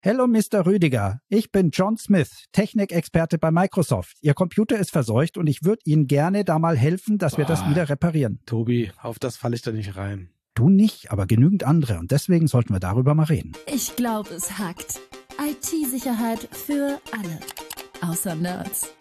Hello, Mr. Rüdiger. Ich bin John Smith, Technikexperte bei Microsoft. Ihr Computer ist verseucht und ich würde Ihnen gerne da mal helfen, dass wir das wieder reparieren. Tobi, auf das falle ich da nicht rein. Du nicht, aber genügend andere. Und deswegen sollten wir darüber mal reden. Ich glaube, es hackt. IT-Sicherheit für alle. Außer Nerds.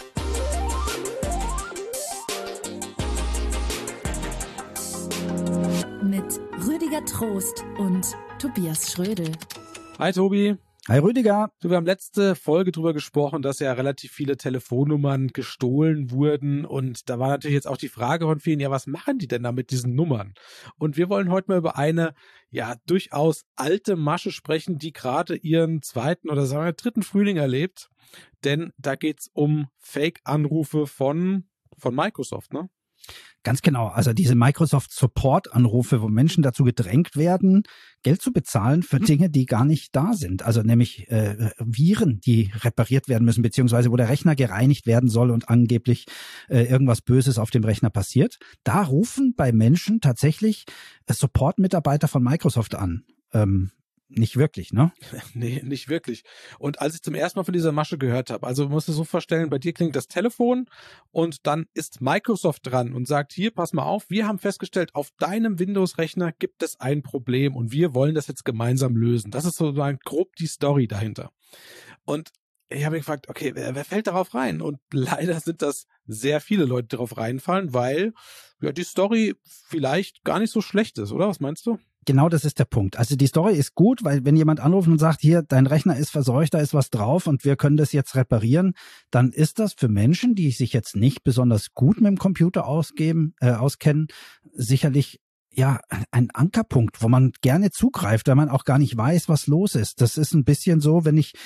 Mit Rüdiger Trost und Tobias Schrödel. Hi Tobi. Hi Rüdiger. Wir haben letzte Folge drüber gesprochen, dass ja relativ viele Telefonnummern gestohlen wurden und da war natürlich jetzt auch die Frage von vielen, ja, was machen die denn da mit diesen Nummern? Und wir wollen heute mal über eine, ja, durchaus alte Masche sprechen, die gerade ihren zweiten oder sagen wir dritten Frühling erlebt, denn da geht's um Fake-Anrufe von Microsoft, ne? Ganz genau, also diese Microsoft-Support-Anrufe, wo Menschen dazu gedrängt werden, Geld zu bezahlen für Dinge, die gar nicht da sind. Also nämlich Viren, die repariert werden müssen, beziehungsweise wo der Rechner gereinigt werden soll und angeblich irgendwas Böses auf dem Rechner passiert. Da rufen bei Menschen tatsächlich Support-Mitarbeiter von Microsoft an. Nicht wirklich, ne? Nee, nicht wirklich. Und als ich zum ersten Mal von dieser Masche gehört habe, also musst du so vorstellen, bei dir klingt das Telefon und dann ist Microsoft dran und sagt, hier, pass mal auf, wir haben festgestellt, auf deinem Windows-Rechner gibt es ein Problem und wir wollen das jetzt gemeinsam lösen. Das ist sozusagen grob die Story dahinter. Und ich habe mich gefragt, okay, wer fällt darauf rein? Und leider sind das sehr viele Leute, die darauf reinfallen, weil ja die Story vielleicht gar nicht so schlecht ist, oder? Was meinst du? Genau, das ist der Punkt. Also die Story ist gut, weil wenn jemand anruft und sagt, hier, dein Rechner ist verseucht, da ist was drauf und wir können das jetzt reparieren, dann ist das für Menschen, die sich jetzt nicht besonders gut mit dem Computer auskennen, sicherlich ja ein Ankerpunkt, wo man gerne zugreift, weil man auch gar nicht weiß, was los ist. Das ist ein bisschen so, wenn ich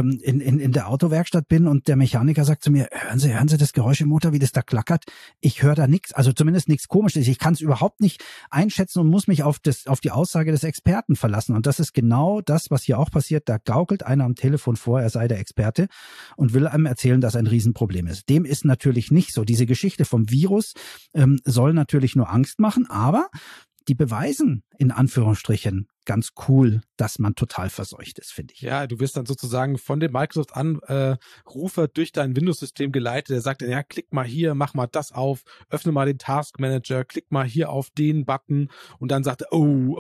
in der Autowerkstatt bin und der Mechaniker sagt zu mir, hören Sie das Geräusch im Motor, wie das da klackert? Ich höre da nichts, also zumindest nichts Komisches. Ich kann es überhaupt nicht einschätzen und muss mich auf die Aussage des Experten verlassen. Und das ist genau das, was hier auch passiert. Da gaukelt einer am Telefon vor, er sei der Experte und will einem erzählen, dass ein Riesenproblem ist. Dem ist natürlich nicht so. Diese Geschichte vom Virus soll natürlich nur Angst machen, aber die beweisen in Anführungsstrichen ganz cool, dass man total verseucht ist, finde ich. Ja, du wirst dann sozusagen von dem Microsoft-Anrufer durch dein Windows-System geleitet. Der sagt dann, ja, klick mal hier, mach mal das auf, öffne mal den Task Manager, klick mal hier auf den Button und dann sagt er,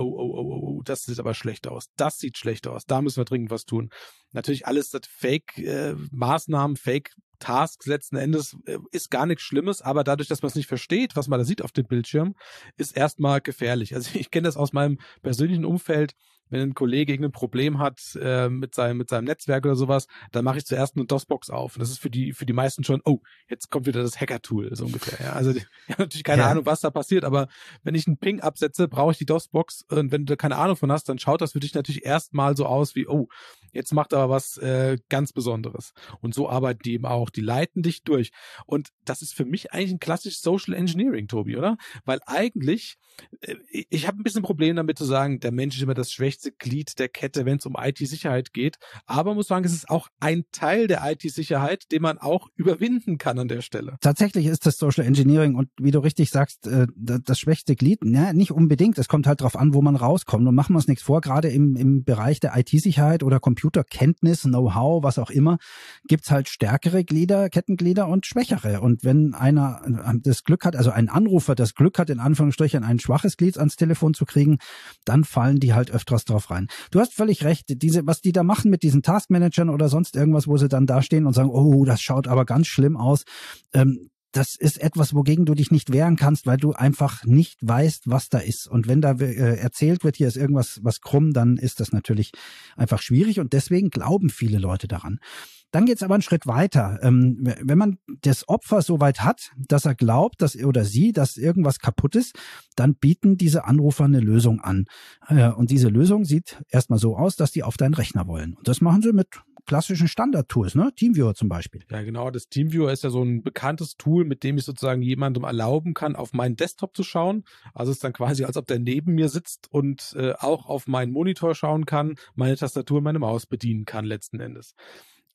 oh, das sieht aber schlecht aus. Das sieht schlecht aus. Da müssen wir dringend was tun. Natürlich alles das Fake-Maßnahmen, Fake-Tasks letzten Endes ist gar nichts Schlimmes, aber dadurch, dass man es nicht versteht, was man da sieht auf dem Bildschirm, ist erstmal gefährlich. Also ich kenne das aus meinem persönlichen Umfeld, wenn ein Kollege irgendein Problem hat mit seinem Netzwerk oder sowas, dann mache ich zuerst eine DOS-Box auf. Und das ist für die meisten schon, oh, jetzt kommt wieder das Hacker-Tool, so ungefähr. Ja, also ich habe natürlich keine Ahnung, was da passiert, aber wenn ich einen Ping absetze, brauche ich die DOS-Box und wenn du keine Ahnung von hast, dann schaut das für dich natürlich erstmal so aus wie, oh, jetzt macht aber was ganz Besonderes. Und so arbeiten die eben auch. Die leiten dich durch. Und das ist für mich eigentlich ein klassisches Social Engineering, Tobi, oder? Weil eigentlich, ich habe ein bisschen ein Problem damit zu sagen, der Mensch ist immer das schwächste Glied der Kette, wenn es um IT-Sicherheit geht. Aber muss sagen, es ist auch ein Teil der IT-Sicherheit, den man auch überwinden kann an der Stelle. Tatsächlich ist das Social Engineering und wie du richtig sagst, das schwächste Glied, ne, nicht unbedingt. Es kommt halt drauf an, wo man rauskommt. Und machen wir uns nichts vor, gerade im Bereich der IT-Sicherheit oder Computerkenntnis, Know-how, was auch immer, gibt's halt stärkere Kettenglieder und schwächere. Und wenn einer das Glück hat, also ein Anrufer das Glück hat, in Anführungsstrichen ein schwaches Glied ans Telefon zu kriegen, dann fallen die halt öfters drauf rein. Du hast völlig recht, was die da machen mit diesen Taskmanagern oder sonst irgendwas, wo sie dann da stehen und sagen, oh, das schaut aber ganz schlimm aus, das ist etwas, wogegen du dich nicht wehren kannst, weil du einfach nicht weißt, was da ist. Und wenn da erzählt wird, hier ist irgendwas was krumm, dann ist das natürlich einfach schwierig und deswegen glauben viele Leute daran. Dann geht's aber einen Schritt weiter. Wenn man das Opfer so weit hat, dass er glaubt, dass irgendwas kaputt ist, dann bieten diese Anrufer eine Lösung an. Und diese Lösung sieht erstmal so aus, dass die auf deinen Rechner wollen. Und das machen sie mit klassischen Standard-Tools, ne? TeamViewer zum Beispiel. Ja, genau. Das TeamViewer ist ja so ein bekanntes Tool, mit dem ich sozusagen jemandem erlauben kann, auf meinen Desktop zu schauen. Also es ist dann quasi, als ob der neben mir sitzt und auch auf meinen Monitor schauen kann, meine Tastatur, meine Maus bedienen kann letzten Endes.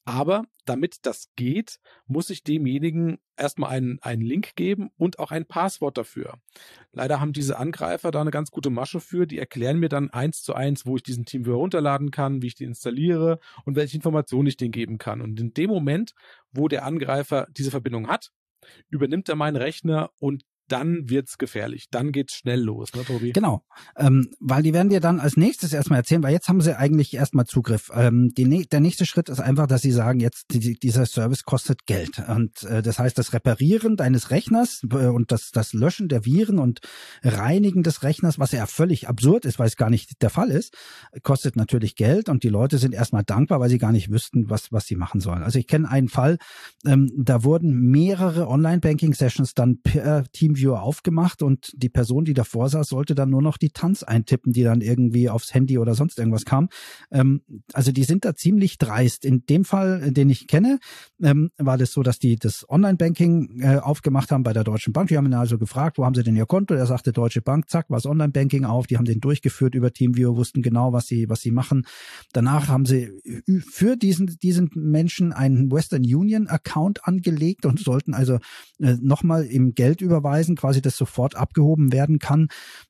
Aber damit das geht, muss ich demjenigen erstmal einen Link geben und auch ein Passwort dafür. Leider haben diese Angreifer da eine ganz gute Masche für. Die erklären mir dann 1:1, wo ich diesen TeamViewer runterladen kann, wie ich den installiere und welche Informationen ich denen geben kann. Und in dem Moment, wo der Angreifer diese Verbindung hat, übernimmt er meinen Rechner und dann wird's gefährlich. Dann geht's schnell los, ne, Tobi? Genau, weil die werden dir dann als nächstes erstmal erzählen, weil jetzt haben sie eigentlich erstmal Zugriff. Der nächste Schritt ist einfach, dass sie sagen, jetzt dieser Service kostet Geld. Und das heißt, das Reparieren deines Rechners und das Löschen der Viren und Reinigen des Rechners, was ja völlig absurd ist, weil es gar nicht der Fall ist, kostet natürlich Geld und die Leute sind erstmal dankbar, weil sie gar nicht wüssten, was sie machen sollen. Also ich kenne einen Fall, da wurden mehrere Online-Banking-Sessions dann per TeamViewer aufgemacht und die Person, die davor saß, sollte dann nur noch die Tanz eintippen, die dann irgendwie aufs Handy oder sonst irgendwas kam. Also die sind da ziemlich dreist. In dem Fall, den ich kenne, war das so, dass die das Online-Banking aufgemacht haben bei der Deutschen Bank. Die haben ihn also gefragt, wo haben sie denn ihr Konto? Er sagte Deutsche Bank, zack, war das Online-Banking auf. Die haben den durchgeführt über TeamViewer, wussten genau, was sie machen. Danach haben sie für diesen Menschen einen Western Union Account angelegt und sollten also nochmal ihm Geld überweisen, quasi das sofort abgehoben werden kann.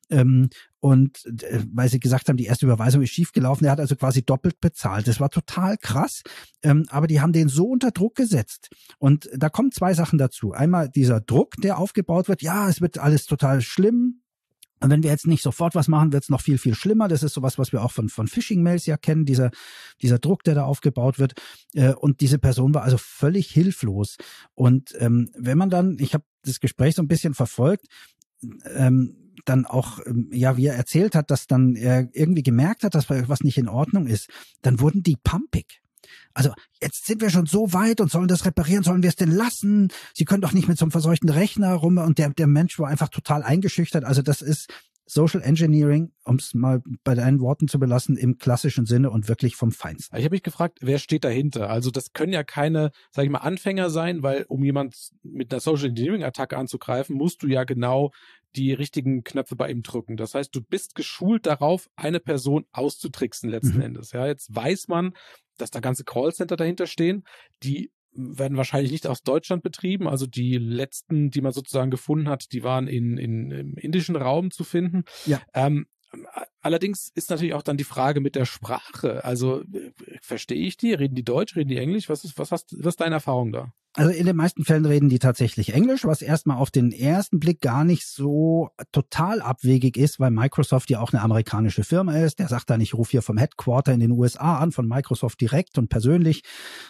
Weil sie gesagt haben, die erste Überweisung ist schiefgelaufen, er hat also quasi doppelt bezahlt. Das war total krass, aber die haben den so unter Druck gesetzt. Und da kommen zwei Sachen dazu. Einmal dieser Druck, der aufgebaut wird, ja, es wird alles total schlimm. Und wenn wir jetzt nicht sofort was machen, wird es noch viel, viel schlimmer. Das ist sowas, was wir auch von Phishing-Mails ja kennen, dieser Druck, der da aufgebaut wird. Und diese Person war also völlig hilflos. Und wenn man dann, ich habe das Gespräch so ein bisschen verfolgt, dann auch, wie er erzählt hat, dass dann er irgendwie gemerkt hat, dass was nicht in Ordnung ist, dann wurden die pumpig. Also jetzt sind wir schon so weit und sollen das reparieren, sollen wir es denn lassen? Sie können doch nicht mit so einem verseuchten Rechner rum. Und der Mensch war einfach total eingeschüchtert. Also das ist Social Engineering, um es mal bei deinen Worten zu belassen, im klassischen Sinne und wirklich vom Feinsten. Ich habe mich gefragt, wer steht dahinter? Also das können ja keine, sag ich mal, Anfänger sein, weil um jemand mit einer Social Engineering-Attacke anzugreifen, musst du ja genau die richtigen Knöpfe bei ihm drücken. Das heißt, du bist geschult darauf, eine Person auszutricksen letzten Endes. Ja, jetzt weiß man, dass da ganze Callcenter dahinter stehen, die werden wahrscheinlich nicht aus Deutschland betrieben. Also die letzten, die man sozusagen gefunden hat, die waren im indischen Raum zu finden. Ja. Allerdings ist natürlich auch dann die Frage mit der Sprache. Also verstehe ich die? Reden die Deutsch? Reden die Englisch? Was ist deine Erfahrung da? Also in den meisten Fällen reden die tatsächlich Englisch, was erstmal auf den ersten Blick gar nicht so total abwegig ist, weil Microsoft ja auch eine amerikanische Firma ist. Der sagt dann, ich rufe hier vom Headquarter in den USA an, von Microsoft direkt und persönlich.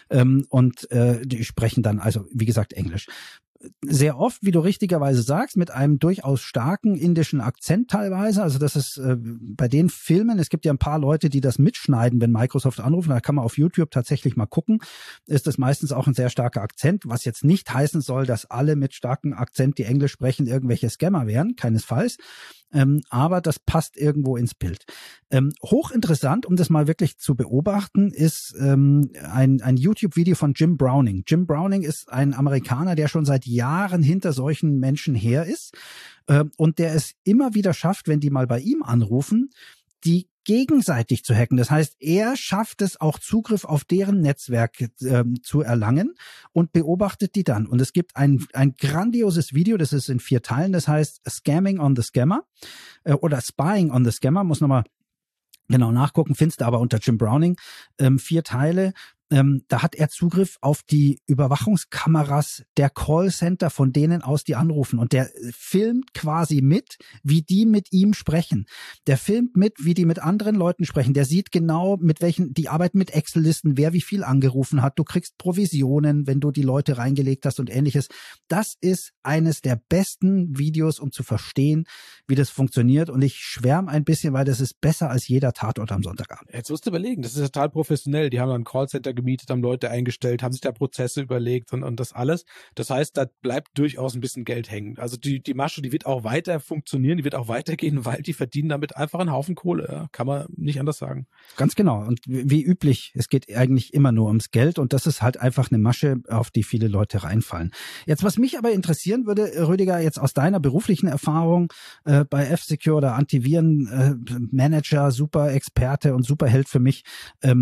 Die sprechen dann also, wie gesagt, Englisch. Sehr oft, wie du richtigerweise sagst, mit einem durchaus starken indischen Akzent teilweise. Also das ist bei den Filmen, es gibt ja ein paar Leute, die das mitschneiden, wenn Microsoft anrufen, da kann man auf YouTube tatsächlich mal gucken, ist das meistens auch ein sehr starker Akzent, was jetzt nicht heißen soll, dass alle mit starkem Akzent, die Englisch sprechen, irgendwelche Scammer wären, keinesfalls. Aber das passt irgendwo ins Bild. Hochinteressant, um das mal wirklich zu beobachten, ist ein YouTube-Video von Jim Browning. Jim Browning ist ein Amerikaner, der schon seit Jahren hinter solchen Menschen her ist und der es immer wieder schafft, wenn die mal bei ihm anrufen, die gegenseitig zu hacken. Das heißt, er schafft es auch Zugriff auf deren Netzwerk zu erlangen und beobachtet die dann. Und es gibt ein grandioses Video, das ist in 4 Teilen, das heißt Scamming on the Scammer oder Spying on the Scammer, muss nochmal genau nachgucken, findest du aber unter Jim Browning, 4 Teile. Da hat er Zugriff auf die Überwachungskameras der Callcenter, von denen aus die anrufen. Und der filmt quasi mit, wie die mit ihm sprechen. Der filmt mit, wie die mit anderen Leuten sprechen. Der sieht genau, mit welchen, die arbeiten mit Excel-Listen, wer wie viel angerufen hat. Du kriegst Provisionen, wenn du die Leute reingelegt hast und ähnliches. Das ist eines der besten Videos, um zu verstehen, wie das funktioniert. Und ich schwärme ein bisschen, weil das ist besser als jeder Tatort am Sonntagabend. Jetzt musst du überlegen, das ist total professionell. Die haben dann ein Callcenter gemietet, haben Leute eingestellt, haben sich da Prozesse überlegt und das alles. Das heißt, da bleibt durchaus ein bisschen Geld hängen. Also die Masche, die wird auch weiter funktionieren, die wird auch weitergehen, weil die verdienen damit einfach einen Haufen Kohle. Ja? Kann man nicht anders sagen. Ganz genau. Und wie üblich, es geht eigentlich immer nur ums Geld und das ist halt einfach eine Masche, auf die viele Leute reinfallen. Jetzt, was mich aber interessieren würde, Rüdiger, jetzt aus deiner beruflichen Erfahrung bei F-Secure oder Antiviren-Manager, super Experte und Superheld für mich,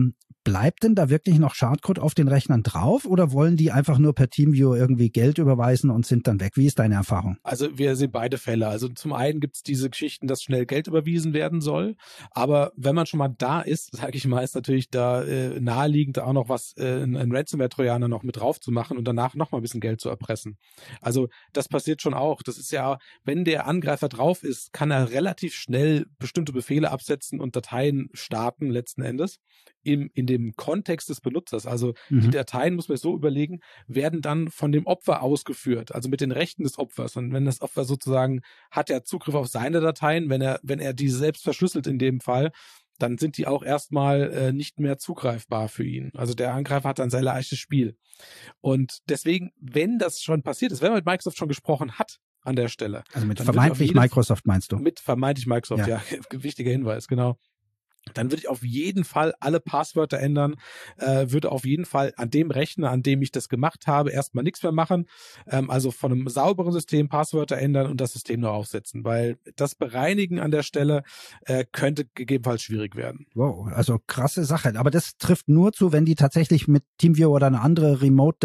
bleibt denn da wirklich noch Schadcode auf den Rechnern drauf oder wollen die einfach nur per TeamViewer irgendwie Geld überweisen und sind dann weg? Wie ist deine Erfahrung? Also wir sehen beide Fälle. Also zum einen gibt es diese Geschichten, dass schnell Geld überwiesen werden soll. Aber wenn man schon mal da ist, sage ich mal, ist natürlich da naheliegend auch noch was, ein Ransomware-Trojaner noch mit drauf zu machen und danach noch mal ein bisschen Geld zu erpressen. Also das passiert schon auch. Das ist ja, wenn der Angreifer drauf ist, kann er relativ schnell bestimmte Befehle absetzen und Dateien starten letzten Endes in dem Kontext des Benutzers. Also die Dateien, muss man so überlegen, werden dann von dem Opfer ausgeführt, also mit den Rechten des Opfers. Und wenn das Opfer sozusagen hat er Zugriff auf seine Dateien, wenn er diese selbst verschlüsselt in dem Fall, dann sind die auch erstmal nicht mehr zugreifbar für ihn. Also der Angreifer hat dann sein leichtes Spiel. Und deswegen, wenn das schon passiert ist, wenn man mit Microsoft schon gesprochen hat an der Stelle. Also mit vermeintlich Microsoft meinst du? Mit vermeintlich Microsoft, ja. Wichtiger Hinweis, genau. Dann würde ich auf jeden Fall alle Passwörter ändern, würde auf jeden Fall an dem Rechner, an dem ich das gemacht habe, erstmal nichts mehr machen. Also von einem sauberen System Passwörter ändern und das System noch aufsetzen, weil das Bereinigen an der Stelle könnte gegebenenfalls schwierig werden. Wow, also krasse Sache. Aber das trifft nur zu, wenn die tatsächlich mit TeamViewer oder eine andere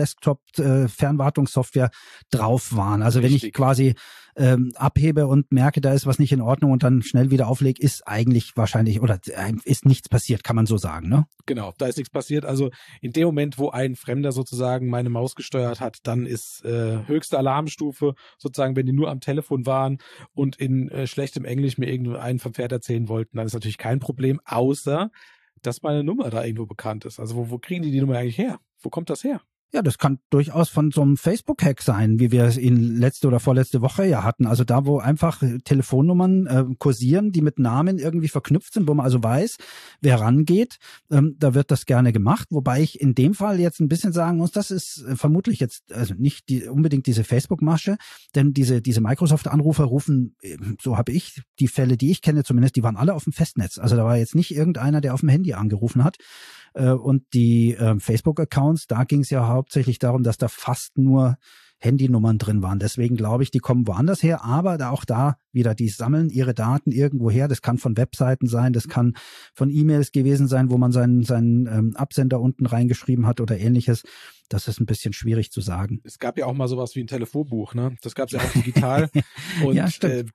Remote-Desktop-Fernwartungssoftware drauf waren. Also wenn ich quasi abhebe und merke, da ist was nicht in Ordnung und dann schnell wieder auflege, ist eigentlich wahrscheinlich oder ist nichts passiert, kann man so sagen, ne? Genau, da ist nichts passiert. Also in dem Moment, wo ein Fremder sozusagen meine Maus gesteuert hat, dann ist höchste Alarmstufe, sozusagen, wenn die nur am Telefon waren und in schlechtem Englisch mir irgendeinen vom Pferd erzählen wollten, dann ist natürlich kein Problem, außer dass meine Nummer da irgendwo bekannt ist. Also wo kriegen die Nummer eigentlich her? Wo kommt das her? Ja, das kann durchaus von so einem Facebook-Hack sein, wie wir es in letzte oder vorletzte Woche ja hatten. Also da, wo einfach Telefonnummern kursieren, die mit Namen irgendwie verknüpft sind, wo man also weiß, wer rangeht, da wird das gerne gemacht. Wobei ich in dem Fall jetzt ein bisschen sagen muss, das ist vermutlich jetzt also nicht unbedingt diese Facebook-Masche, denn diese Microsoft-Anrufer rufen, so habe ich die Fälle, die ich kenne zumindest, die waren alle auf dem Festnetz. Also da war jetzt nicht irgendeiner, der auf dem Handy angerufen hat. Und die Facebook-Accounts, da ging es ja hauptsächlich darum, dass da fast nur Handynummern drin waren. Deswegen glaube ich, die kommen woanders her, aber auch da wieder, die sammeln ihre Daten irgendwo her. Das kann von Webseiten sein, das kann von E-Mails gewesen sein, wo man seinen Absender unten reingeschrieben hat oder ähnliches. Das ist ein bisschen schwierig zu sagen. Es gab ja auch mal sowas wie ein Telefonbuch, ne? Das gab es ja auch digital. Und ja,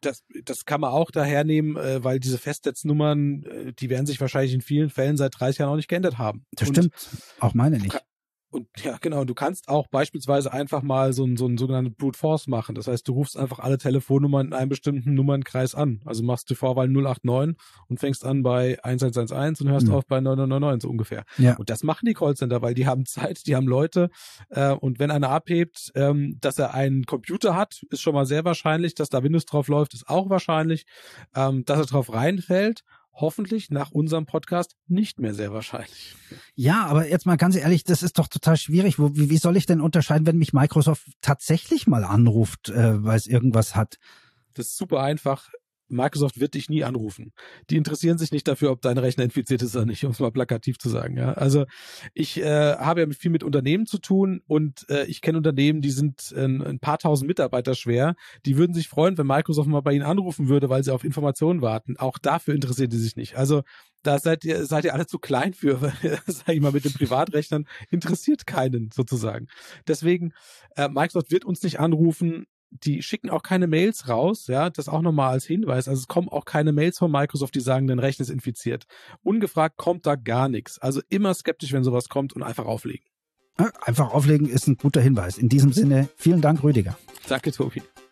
das kann man auch dahernehmen, weil diese Festnetznummern, die werden sich wahrscheinlich in vielen Fällen seit 30 Jahren auch nicht geändert haben. Das stimmt, auch meine nicht. Und ja, genau, du kannst auch beispielsweise einfach mal so einen sogenannten Brute Force machen. Das heißt, du rufst einfach alle Telefonnummern in einem bestimmten Nummernkreis an. Also machst du Vorwahl 089 und fängst an bei 1111 und hörst auf bei 9999 so ungefähr. Ja. Und das machen die Callcenter, weil die haben Zeit, die haben Leute. Und wenn einer abhebt, dass er einen Computer hat, ist schon mal sehr wahrscheinlich. Dass da Windows drauf läuft, ist auch wahrscheinlich. Dass er drauf reinfällt, hoffentlich nach unserem Podcast nicht mehr sehr wahrscheinlich. Ja, aber jetzt mal ganz ehrlich, das ist doch total schwierig. Wie soll ich denn unterscheiden, wenn mich Microsoft tatsächlich mal anruft, weil es irgendwas hat? Das ist super einfach. Microsoft wird dich nie anrufen. Die interessieren sich nicht dafür, ob dein Rechner infiziert ist oder nicht, um es mal plakativ zu sagen. Ja, also ich habe ja viel mit Unternehmen zu tun und ich kenne Unternehmen, die sind ein paar tausend Mitarbeiter schwer. Die würden sich freuen, wenn Microsoft mal bei ihnen anrufen würde, weil sie auf Informationen warten. Auch dafür interessiert die sich nicht. Also da seid ihr alle zu klein für, sag ich mal, mit den Privatrechnern interessiert keinen sozusagen. Deswegen, Microsoft wird uns nicht anrufen. Die schicken auch keine Mails raus, ja, das auch nochmal als Hinweis. Also es kommen auch keine Mails von Microsoft, die sagen, dein Rechner ist infiziert. Ungefragt kommt da gar nichts. Also immer skeptisch, wenn sowas kommt und einfach auflegen. Einfach auflegen ist ein guter Hinweis. In diesem Sinne, vielen Dank, Rüdiger. Danke, Tobi.